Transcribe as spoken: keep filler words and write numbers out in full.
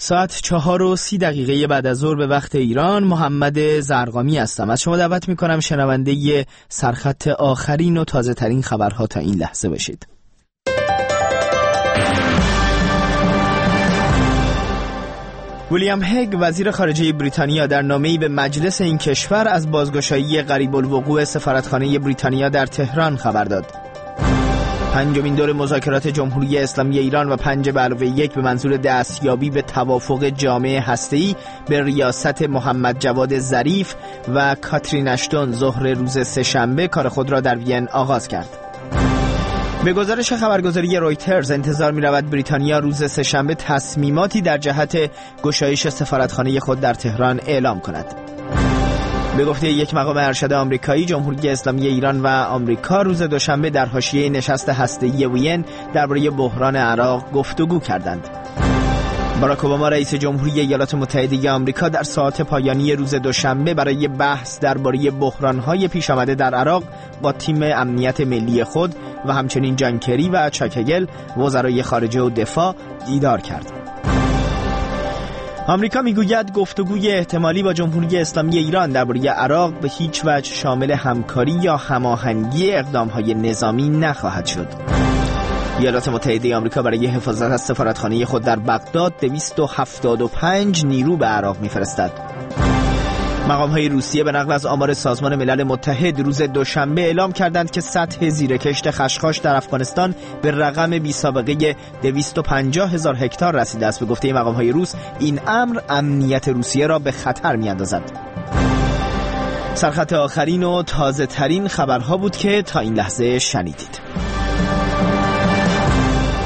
ساعت چهار و سی دقیقه بعد از ظهر به وقت ایران. محمد زرقامی هستم. از شما دعوت میکنم شنونده سرخط آخرین و تازه ترین خبرها تا این لحظه باشید. ویلیام هگ وزیر خارجه بریتانیا در نامه‌ای به مجلس این کشور از بازگشایی قریب الوقوع سفارتخانه بریتانیا در تهران خبر داد. پنجمین دور مذاکرات جمهوری اسلامی ایران و پنج به علاوه یک به منظور دستیابی به توافق جامع هسته‌ای به ریاست محمد جواد ظریف و کاترین اشتون ظهر روز سه‌شنبه کار خود را در وین آغاز کرد. به گزارش خبرگزاری رویترز انتظار می رود بریتانیا روز سه‌شنبه تصمیماتی در جهت گشایش سفارتخانه خود در تهران اعلام کند. به گفته یک مقام ارشد آمریکایی، جمهوری اسلامی ایران و آمریکا روز دوشنبه در حاشیه نشست هسته‌ای وین درباره بحران عراق گفتگو کردند. باراک اوباما رئیس جمهوری ایالات متحده آمریکا در ساعات پایانی روز دوشنبه برای بحث درباره بحران‌های پیش آمده در عراق با تیم امنیت ملی خود و همچنین جان کری و چاک هگل وزرای خارجه و دفاع دیدار کرد. آمریکا میگوید گفتگوی احتمالی با جمهوری اسلامی ایران درباره عراق به هیچ وجه شامل همکاری یا هماهنگی اقدام‌های نظامی نخواهد شد. ایالات متحده آمریکا برای حفاظت از سفارتخانه خود در بغداد دویست و هفتاد و پنج نیرو به عراق می‌فرستد. مقام‌های روسیه به نقل از آمار سازمان ملل متحد روز دوشنبه اعلام کردند که سطح زیرکشت خشخاش در افغانستان به رقم بی‌سابقه دویست و پنجاه هزار هکتار رسیده است. به گفته مقام‌های روس این امر امنیت روسیه را به خطر می‌اندازد. سرخط آخرین و تازه ترین خبرها بود که تا این لحظه شنیدید.